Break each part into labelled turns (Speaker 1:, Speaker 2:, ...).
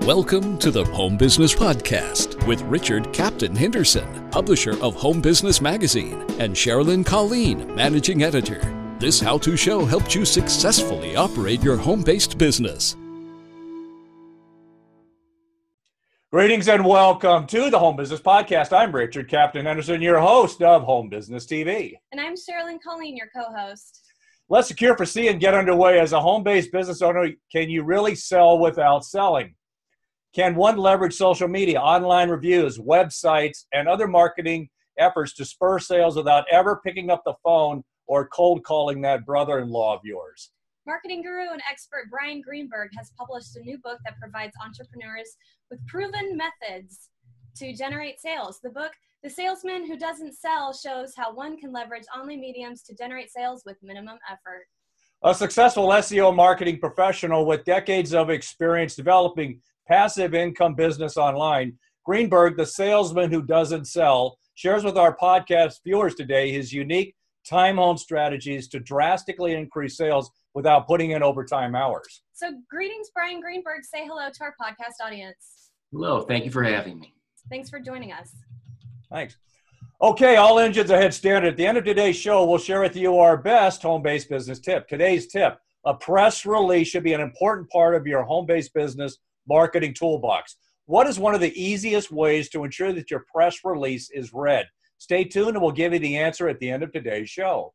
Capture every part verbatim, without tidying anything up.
Speaker 1: Welcome to the Home Business Podcast with Richard Captain Henderson, publisher of Home Business Magazine, and Sherilyn Colleen, managing editor. This how-to show helps you successfully operate your home-based business.
Speaker 2: Greetings and welcome to the Home Business Podcast. I'm Richard Captain Henderson, your host of Home Business T V.
Speaker 3: And I'm Sherilyn Colleen, your co-host.
Speaker 2: Let's secure, foresee, and get underway. As a home-based business owner, can you really sell without selling? Can one leverage social media, online reviews, websites, and other marketing efforts to spur sales without ever picking up the phone or cold calling that brother-in-law of yours?
Speaker 3: Marketing guru and expert Brian Greenberg has published a new book that provides entrepreneurs with proven methods to generate sales. The book, The Salesman Who Doesn't Sell, shows how one can leverage online mediums to generate sales with minimum effort.
Speaker 2: A successful S E O marketing professional with decades of experience developing passive income business online, Greenberg, the salesman who doesn't sell, shares with our podcast viewers today his unique time-honed strategies to drastically increase sales without putting in overtime hours.
Speaker 3: So greetings, Brian Greenberg. Say hello to our podcast audience.
Speaker 4: Hello. Thank you for having me.
Speaker 3: Thanks for joining us.
Speaker 2: Thanks. Okay, all engines ahead standard. At the end of today's show, we'll share with you our best home-based business tip. Today's tip, a press release should be an important part of your home-based business marketing toolbox. What is one of the easiest ways to ensure that your press release is read? Stay tuned and we'll give you the answer at the end of today's show.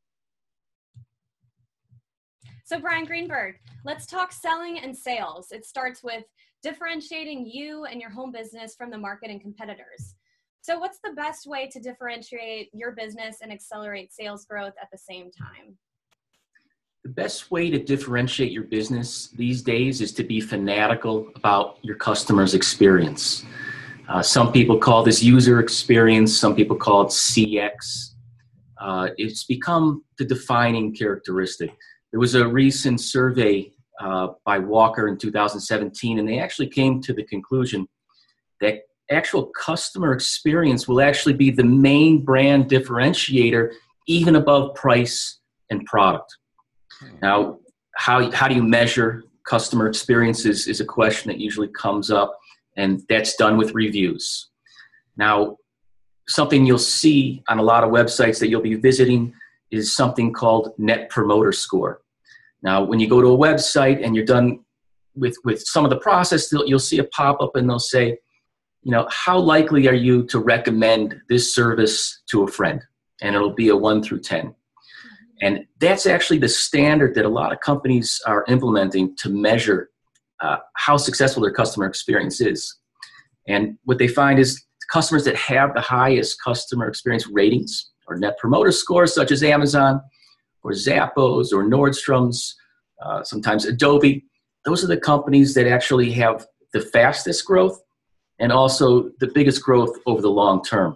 Speaker 3: So Brian Greenberg, let's talk selling and sales. It starts with differentiating you and your home business from the market and competitors. So what's the best way to differentiate your business and accelerate sales growth at the same time?
Speaker 4: The best way to differentiate your business these days is to be fanatical about your customer's experience. Uh, some people call this user experience. Some people call it C X. Uh, it's become the defining characteristic. There was a recent survey uh, by Walker in two thousand seventeen, and they actually came to the conclusion that actual customer experience will actually be the main brand differentiator, even above price and product. Now, how how do you measure customer experience is, is a question that usually comes up, and that's done with reviews. Now, something you'll see on a lot of websites that you'll be visiting is something called Net Promoter Score. Now, when you go to a website and you're done with, with some of the process, you'll see a pop-up and they'll say, you know, how likely are you to recommend this service to a friend? And it'll be a one through ten. And that's actually the standard that a lot of companies are implementing to measure uh, how successful their customer experience is. And what they find is customers that have the highest customer experience ratings or net promoter scores, such as Amazon or Zappos or Nordstrom's, uh, sometimes Adobe, those are the companies that actually have the fastest growth and also the biggest growth over the long term.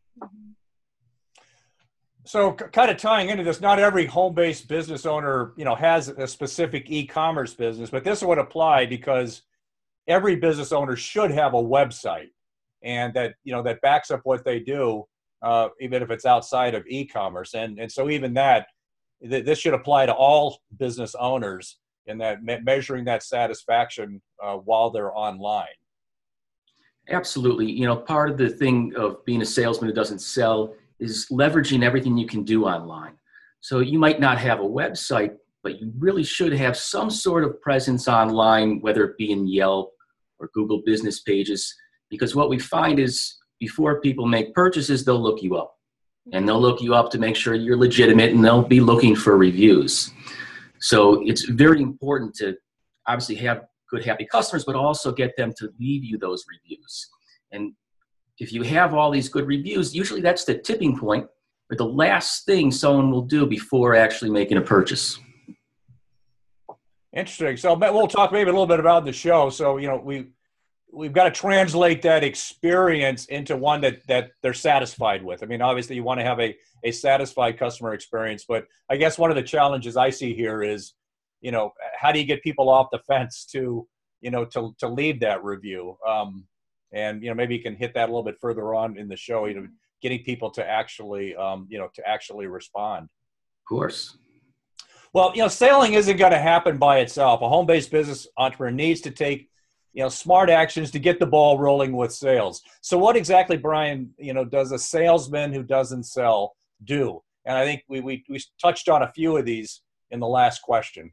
Speaker 2: So c- kind of tying into this, not every home-based business owner, you know, has a specific e-commerce business, but this would apply because every business owner should have a website and that, you know, that backs up what they do, uh, even if it's outside of e-commerce. And, and so even that, th- this should apply to all business owners in that me- measuring that satisfaction uh, while they're online.
Speaker 4: Absolutely. You know, part of the thing of being a salesman who doesn't sell is leveraging everything you can do online. So you might not have a website, but you really should have some sort of presence online, whether it be in Yelp or Google business pages, because what we find is before people make purchases, they'll look you up. And they'll look you up to make sure you're legitimate, and they'll be looking for reviews. So it's very important to obviously have good, happy customers, but also get them to leave you those reviews. And if you have all these good reviews, usually that's the tipping point, or the last thing someone will do before actually making a purchase.
Speaker 2: Interesting. So we'll talk maybe a little bit about the show. So, you know, we, we've got to translate that experience into one that, that they're satisfied with. I mean, obviously you want to have a, a satisfied customer experience, but I guess one of the challenges I see here is, you know, how do you get people off the fence to, you know, to, to leave that review? Um, And, you know, maybe you can hit that a little bit further on in the show, you know, getting people to actually, um, you know, to actually respond.
Speaker 4: Of course.
Speaker 2: Well, you know, selling isn't going to happen by itself. A home-based business entrepreneur needs to take you know, smart actions to get the ball rolling with sales. So what exactly, Brian, you know, does a salesman who doesn't sell do? And I think we, we, we touched on a few of these in the last question.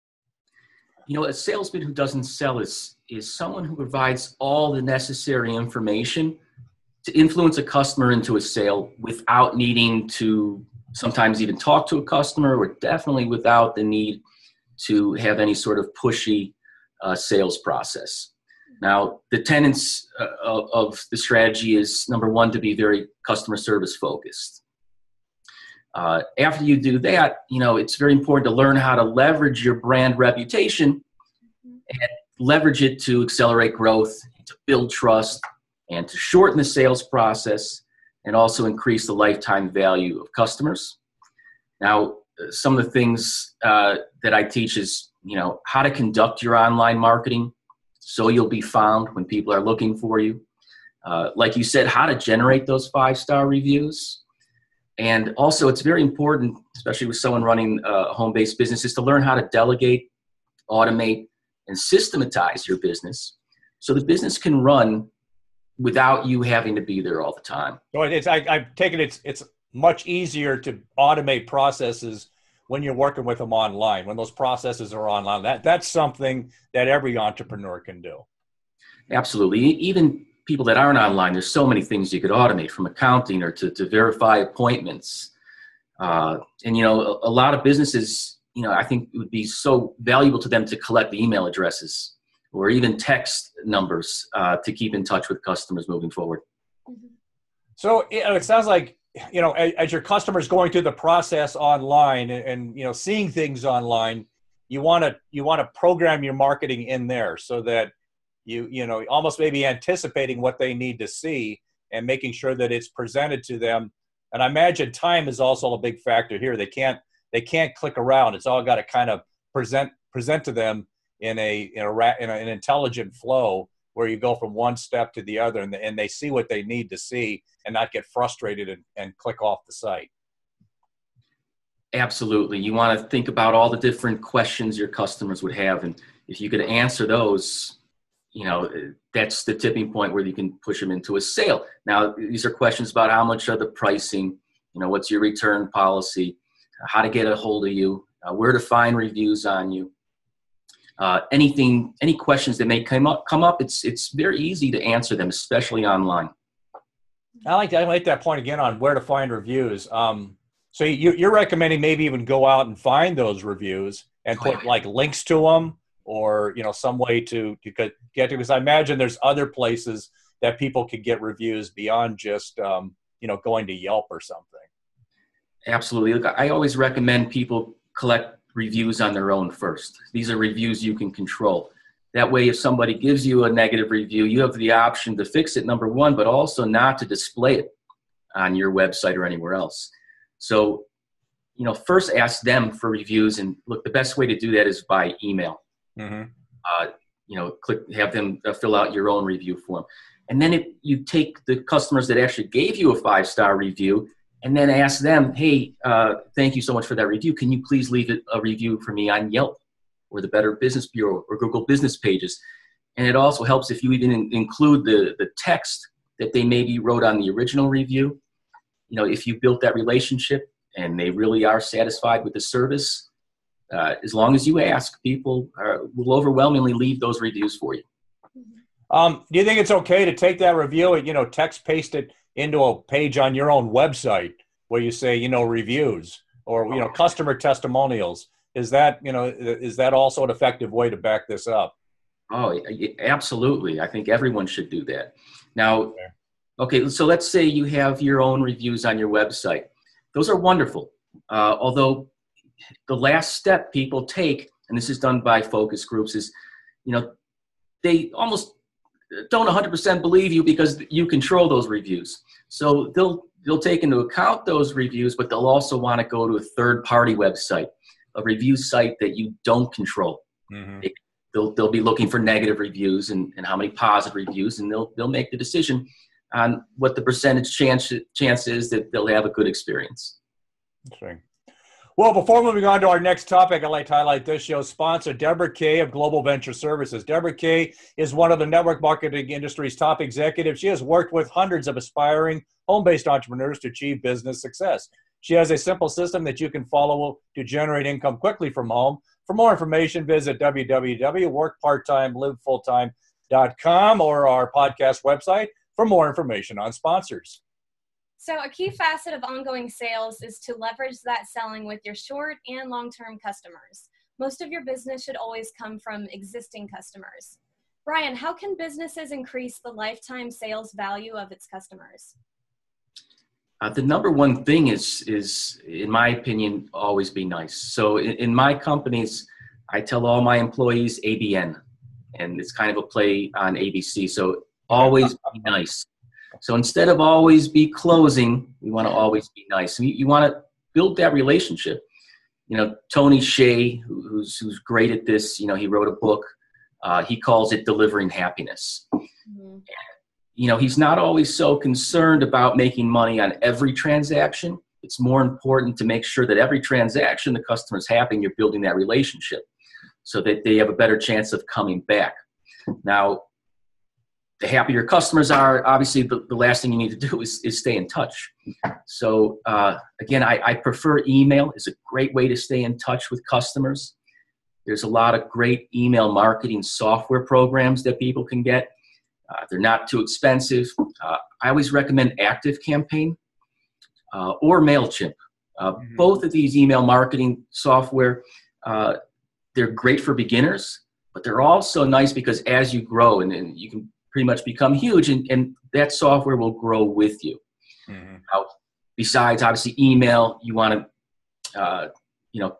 Speaker 4: You know, a salesman who doesn't sell is, is someone who provides all the necessary information to influence a customer into a sale without needing to sometimes even talk to a customer, or definitely without the need to have any sort of pushy uh, sales process. Now, the tenets uh, of, of the strategy is, number one, to be very customer service focused. Uh, after you do that, you know, it's very important to learn how to leverage your brand reputation and leverage it to accelerate growth, to build trust, and to shorten the sales process, and also increase the lifetime value of customers. Now, some of the things uh, that I teach is, you know, how to conduct your online marketing so you'll be found when people are looking for you. Uh, like you said, how to generate those five-star reviews. And also, it's very important, especially with someone running a home-based business, is to learn how to delegate, automate, and systematize your business so the business can run without you having to be there all the time.
Speaker 2: So it's, I, I've taken it's it's much easier to automate processes when you're working with them online, when those processes are online. That that's something that every entrepreneur can do.
Speaker 4: Absolutely. Even people that aren't online, there's so many things you could automate, from accounting or to, to verify appointments. Uh, and, you know, a, a lot of businesses, you know, I think it would be so valuable to them to collect the email addresses or even text numbers uh, to keep in touch with customers moving forward.
Speaker 2: So you know, it sounds like, you know, as, as your customers going through the process online and, and you know, seeing things online, you want to you want to program your marketing in there so that you you know almost maybe anticipating what they need to see and making sure that it's presented to them. And I imagine time is also a big factor here. They can't they can't click around. It's all got to kind of present present to them in a in a in an intelligent flow where you go from one step to the other, and, and they see what they need to see and not get frustrated and, and click off the site.
Speaker 4: Absolutely. You want to think about all the different questions your customers would have. And if you could answer those, you know, that's the tipping point where you can push them into a sale. Now, these are questions about how much are the pricing, you know, what's your return policy, how to get a hold of you, uh, where to find reviews on you. Uh, anything, any questions that may come up, come up, it's it's very easy to answer them, especially online.
Speaker 2: I like that. I like that point again on where to find reviews. Um, so you, you're recommending maybe even go out and find those reviews and put oh, yeah. like links to them, or you know some way to to get to. Because I imagine there's other places that people could get reviews beyond just um, you know going to Yelp or something.
Speaker 4: Absolutely. Look, I always recommend people collect reviews on their own first. These are reviews you can control. That way, if somebody gives you a negative review, you have the option to fix it, number one, but also not to display it on your website or anywhere else. So, you know, first ask them for reviews. And look, the best way to do that is by email. Mm-hmm. Uh, you know, click, have them fill out your own review form. And then if you take the customers that actually gave you a five-star review and then ask them, hey, uh, thank you so much for that review. Can you please leave a review for me on Yelp or the Better Business Bureau or Google Business Pages? And it also helps if you even in- include the, the text that they maybe wrote on the original review. You know, if you built that relationship and they really are satisfied with the service, uh, as long as you ask, people are, will overwhelmingly leave those reviews for you.
Speaker 2: Um, do you think it's okay to take that review and, you know, text paste it into a page on your own website where you say, you know, reviews or, you know, customer testimonials? Is that, you know, is that also an effective way to back this up?
Speaker 4: Oh, absolutely. I think everyone should do that. Now, okay, so let's say you have your own reviews on your website. Those are wonderful. Uh, although the last step people take, and this is done by focus groups, is, you know, they almost don't one hundred percent believe you because you control those reviews. So they'll they'll take into account those reviews, but they'll also want to go to a third-party website, a review site that you don't control. Mm-hmm. They, they'll they'll be looking for negative reviews and, and how many positive reviews, and they'll they'll make the decision on what the percentage chance chance is that they'll have a good experience.
Speaker 2: Interesting. Well, before moving on to our next topic, I'd like to highlight this show's sponsor, Deborah Kay of Global Venture Services. Deborah Kay is one of the network marketing industry's top executives. She has worked with hundreds of aspiring home-based entrepreneurs to achieve business success. She has a simple system that you can follow to generate income quickly from home. For more information, visit w w w dot work part time live full time dot com or our podcast website for more information on sponsors.
Speaker 3: So a key facet of ongoing sales is to leverage that selling with your short and long-term customers. Most of your business should always come from existing customers. Brian, how can businesses increase the lifetime sales value of its customers?
Speaker 4: Uh, the number one thing is, is, in my opinion, always be nice. So in, in my companies, I tell all my employees A B N, and it's kind of a play on A B C. So always be nice. So instead of always be closing, we want to always be nice. You, you want to build that relationship. You know, Tony Hsieh, who, who's who's great at this, you know, he wrote a book. Uh, he calls it Delivering Happiness. Mm-hmm. You know, he's not always so concerned about making money on every transaction. It's more important to make sure that every transaction the customer's happy and you're building that relationship so that they have a better chance of coming back. Now, the happier customers are, obviously the, the last thing you need to do is, is stay in touch. So uh, again, I, I prefer email. It's a great way to stay in touch with customers. There's a lot of great email marketing software programs that people can get. Uh, they're not too expensive. Uh, I always recommend ActiveCampaign uh, or MailChimp. Uh, mm-hmm. Both of these email marketing software, uh, they're great for beginners, but they're also nice because as you grow and, and you can pretty much become huge, and, and that software will grow with you. Mm-hmm. Now, besides, obviously, email, you want to, uh, you know,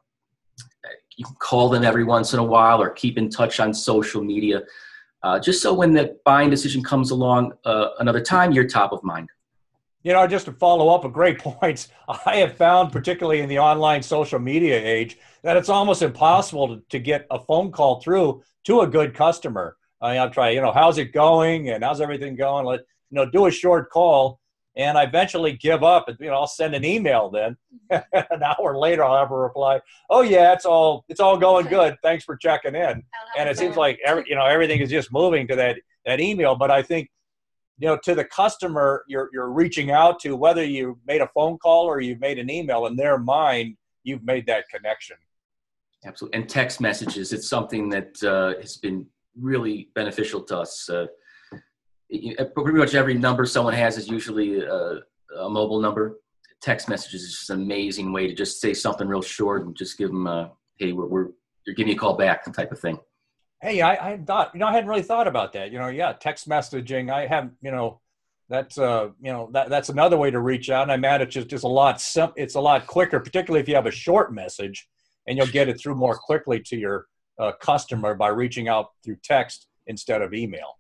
Speaker 4: you can call them every once in a while or keep in touch on social media, uh, just so when the buying decision comes along uh, another time, you're top of mind.
Speaker 2: You know, just to follow up with great points, I have found, particularly in the online social media age, that it's almost impossible to, to get a phone call through to a good customer. I I'll try, you know, how's it going and how's everything going? Let, you know, do a short call, and I eventually give up and, you know, I'll send an email then. An hour later, I'll have a reply. Oh yeah, it's all, it's all going good. Thanks for checking in. And it seems like every, you know, everything is just moving to that, that email. But I think, you know, to the customer you're, you're reaching out to, whether you made a phone call or you've made an email, in their mind, you've made that connection.
Speaker 4: Absolutely. And text messages, it's something that uh, has been really beneficial to us. Uh, pretty much every number someone has is usually a, a mobile number. Text messages is just an amazing way to just say something real short and just give them a, hey, we're, we're you're giving me a call back, type of thing.
Speaker 2: Hey, I, I thought, you know, I hadn't really thought about that. You know, yeah, text messaging. I have, you know, that's, uh, you know, that that's another way to reach out. And I imagine it's just, just a lot, sim- it's a lot quicker, particularly if you have a short message, and you'll get it through more quickly to your uh, customer by reaching out through text instead of email.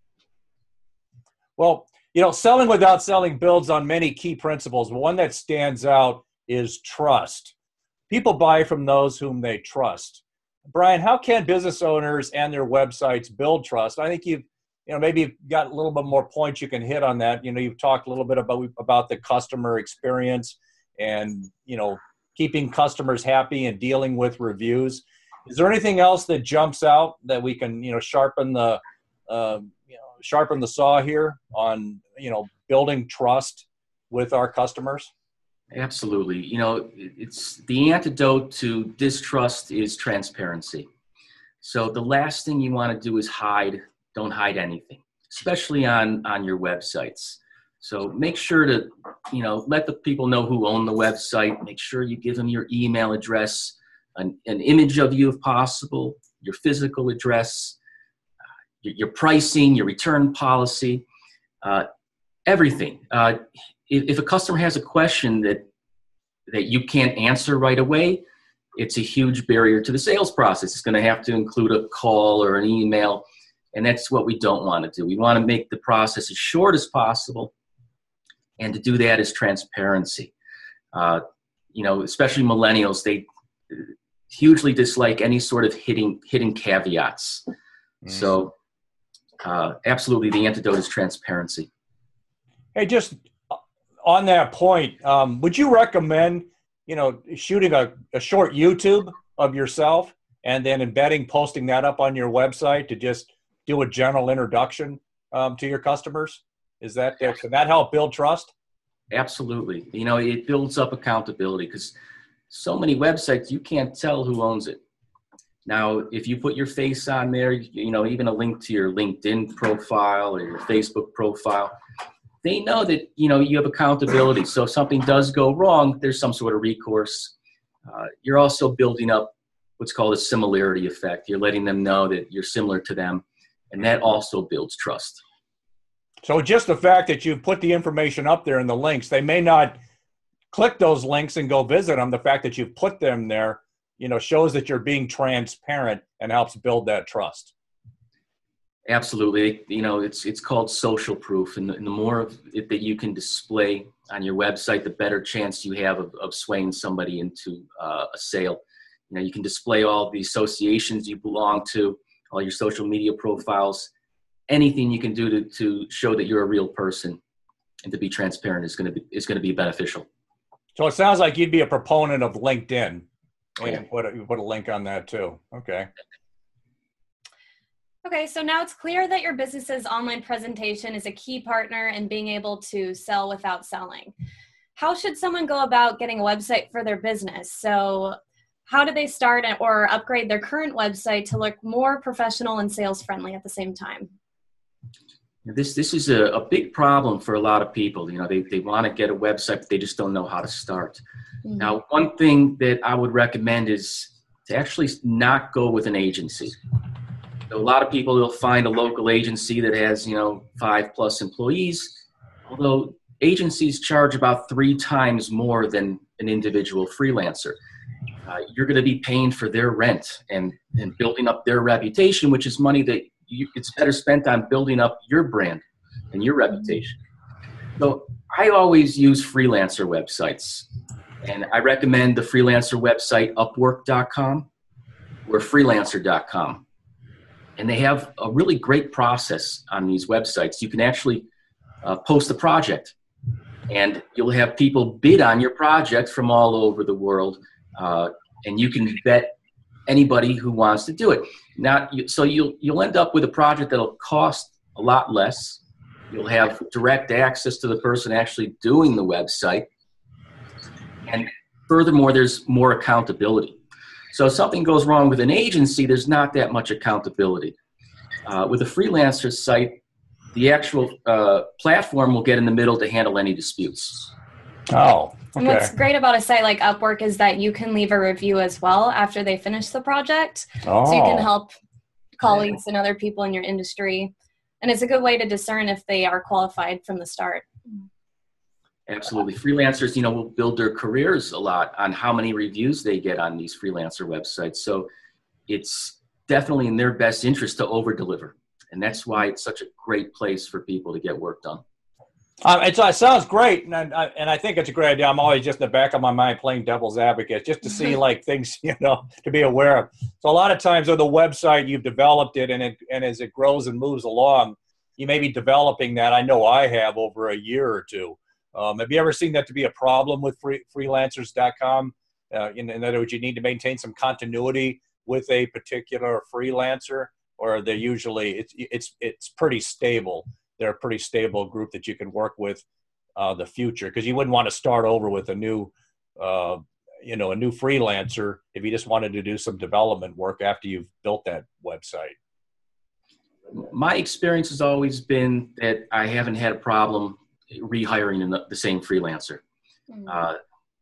Speaker 2: Well, you know, selling without selling builds on many key principles. One that stands out is trust. People buy from those whom they trust. Brian, how can business owners and their websites build trust? I think you've, you know, maybe you've got a little bit more points you can hit on that. You know, you've talked a little bit about, about the customer experience and, you know, keeping customers happy and dealing with reviews. Is there anything else that jumps out that we can, you know, sharpen the, uh, you know, sharpen the saw here on, you know, building trust with our customers?
Speaker 4: Absolutely. You know, it's the antidote to distrust is transparency. So the last thing you want to do is hide. Don't hide anything, especially on, on your websites. So make sure to, you know, let the people know who own the website. Make sure you give them your email address, an, an image of you if possible, your physical address, uh, your, your pricing, your return policy, uh, everything. Uh, if, if a customer has a question that that you can't answer right away, it's a huge barrier to the sales process. It's going to have to include a call or an email, and that's what we don't want to do. We want to make the process as short as possible, and to do that is transparency. Uh, you know, especially millennials, they hugely dislike any sort of hidden, hidden caveats. Mm. So uh, absolutely, the antidote is transparency.
Speaker 2: Hey, just on that point, um, would you recommend you know, shooting a, a short YouTube of yourself and then embedding, posting that up on your website to just do a general introduction um, to your customers? Is that, can that help build trust?
Speaker 4: Absolutely. You know, it builds up accountability because so many websites, you can't tell who owns it. Now, if you put your face on there, you know, even a link to your LinkedIn profile or your Facebook profile, they know that, you know, you have accountability. So if something does go wrong, there's some sort of recourse. Uh, you're also building up what's called a similarity effect. You're letting them know that you're similar to them, and that also builds trust.
Speaker 2: So just the fact that you've put the information up there in the links, they may not click those links and go visit them. The fact that you've put them there, you know, shows that you're being transparent and helps build that trust.
Speaker 4: Absolutely. You know, it's it's called social proof. And the, and the more of it that you can display on your website, the better chance you have of, of swaying somebody into uh, a sale. You know, you can display all the associations you belong to, all your social media profiles, anything you can do to, to show that you're a real person and to be transparent is going to be is going to be beneficial.
Speaker 2: So it sounds like you'd be a proponent of LinkedIn.
Speaker 4: Oh, yeah.
Speaker 2: And put a, you put a link on that too. Okay.
Speaker 3: Okay, so now it's clear that your business's online presentation is a key partner in being able to sell without selling. How should someone go about getting a website for their business? So how do they start or upgrade their current website to look more professional and sales friendly at the same time?
Speaker 4: This this is a, a big problem for a lot of people. You know, they, they want to get a website, but they just don't know how to start. Mm-hmm. Now, one thing that I would recommend is to actually not go with an agency. So a lot of people will find a local agency that has, you know, five plus employees, although agencies charge about three times more than an individual freelancer. Uh, you're going to be paying for their rent and, and building up their reputation, which is money that you, it's better spent on building up your brand and your reputation. So I always use freelancer websites, and I recommend the freelancer website upwork dot com or freelancer dot com. And they have a really great process on these websites. You can actually uh, post a project, and you'll have people bid on your project from all over the world, uh, and you can vet anybody who wants to do it. Now, you, so you'll you'll end up with a project that'll cost a lot less. You'll have direct access to the person actually doing the website, and furthermore, there's more accountability. So if something goes wrong with an agency, there's not that much accountability. Uh, with a freelancer site, the actual uh, platform will get in the middle to handle any disputes.
Speaker 2: Oh, okay.
Speaker 3: And what's great about a site like Upwork is that you can leave a review as well after they finish the project.
Speaker 2: Oh.
Speaker 3: So you can help colleagues and other people in your industry. And it's a good way to discern if they are qualified from the start.
Speaker 4: Absolutely. Freelancers, you know, will build their careers a lot on how many reviews they get on these freelancer websites. So it's definitely in their best interest to over-deliver. And that's why it's such a great place for people to get work done.
Speaker 2: Um, it's, it sounds great, and I, and I think it's a great idea. I'm always just in the back of my mind playing devil's advocate, just to see like things, you know, to be aware of. So a lot of times on the website, you've developed it, and it, and as it grows and moves along, you may be developing that. I know I have over a year or two. Um, have you ever seen that to be a problem with free, freelancers dot com? Uh, in, in other words, you need to maintain some continuity with a particular freelancer, or are they usually it's it's it's pretty stable? They're a pretty stable group that you can work with uh, the future, because you wouldn't want to start over with a new, uh, you know, a new freelancer if you just wanted to do some development work after you've built that website.
Speaker 4: My experience has always been that I haven't had a problem rehiring the same freelancer. Mm-hmm. Uh,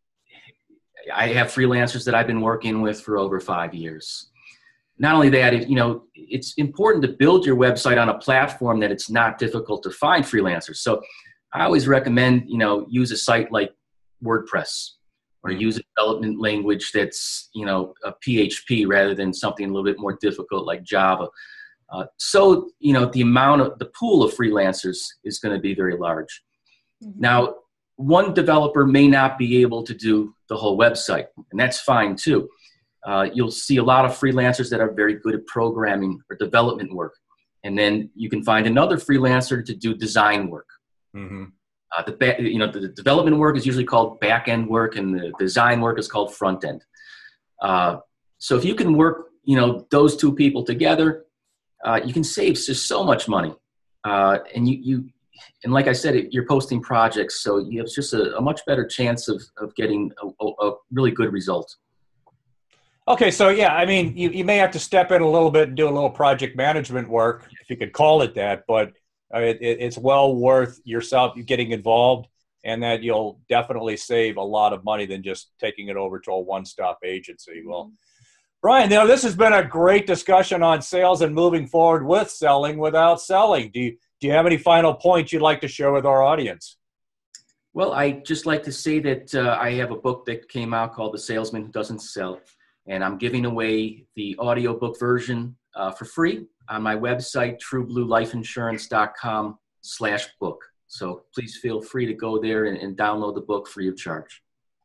Speaker 4: I have freelancers that I've been working with for over five years. Not only that, it, you know, it's important to build your website on a platform that it's not difficult to find freelancers. So I always recommend, you know, use a site like WordPress, or use a development language that's, you know, a P H P rather than something a little bit more difficult like Java. Uh, so, you know, the amount of the pool of freelancers is going to be very large. Mm-hmm. Now, one developer may not be able to do the whole website, and that's fine too. Uh, you'll see a lot of freelancers that are very good at programming or development work. And then you can find another freelancer to do design work.
Speaker 2: Mm-hmm.
Speaker 4: Uh, the ba- you know the development work is usually called back end work, and the design work is called front end. Uh, so if you can work, you know, those two people together, uh, you can save just so much money. Uh, and you you and like I said, it, you're posting projects, so you have just a, a much better chance of of getting a, a really good result.
Speaker 2: Okay, so yeah, I mean, you, you may have to step in a little bit and do a little project management work, if you could call it that, but uh, it, it's well worth yourself getting involved, and that you'll definitely save a lot of money than just taking it over to a one-stop agency. Well, Brian, you know, this has been a great discussion on sales and moving forward with selling without selling. Do you, do you have any final points you'd like to share with our audience?
Speaker 4: Well, I'd just like to say that uh, I have a book that came out called The Salesman Who Doesn't Sell. And I'm giving away the audiobook version uh, for free on my website, truebluelifeinsurance.com slash book. So please feel free to go there and, and download the book free of charge.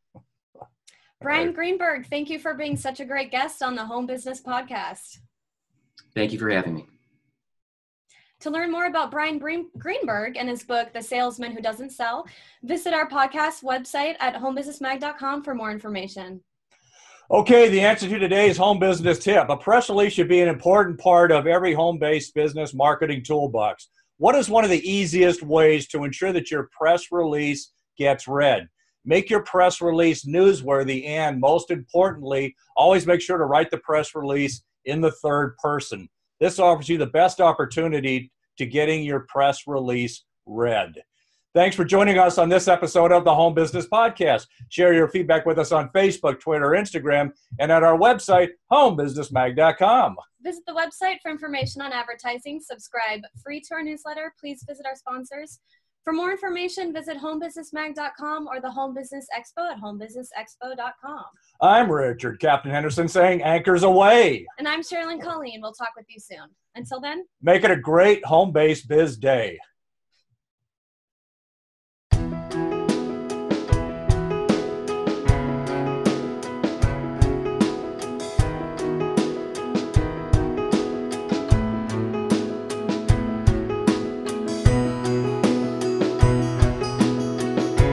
Speaker 3: Brian Greenberg, thank you for being such a great guest on the Home Business Podcast.
Speaker 4: Thank you for having me.
Speaker 3: To learn more about Brian Greenberg and his book, The Salesman Who Doesn't Sell, visit our podcast website at home business mag dot com for more information.
Speaker 2: Okay, the answer to today's home business tip. A press release should be an important part of every home-based business marketing toolbox. What is one of the easiest ways to ensure that your press release gets read? Make your press release newsworthy, and most importantly, always make sure to write the press release in the third person. This offers you the best opportunity to getting your press release read. Thanks for joining us on this episode of the Home Business Podcast. Share your feedback with us on Facebook, Twitter, Instagram, and at our website, home business mag dot com.
Speaker 3: Visit the website for information on advertising. Subscribe free to our newsletter. Please visit our sponsors. For more information, visit home business mag dot com or the Home Business Expo at home business expo dot com.
Speaker 2: I'm Richard Captain Henderson saying anchors away.
Speaker 3: And I'm Sherilyn Colleen. We'll talk with you soon. Until then,
Speaker 2: make it a great home-based biz day.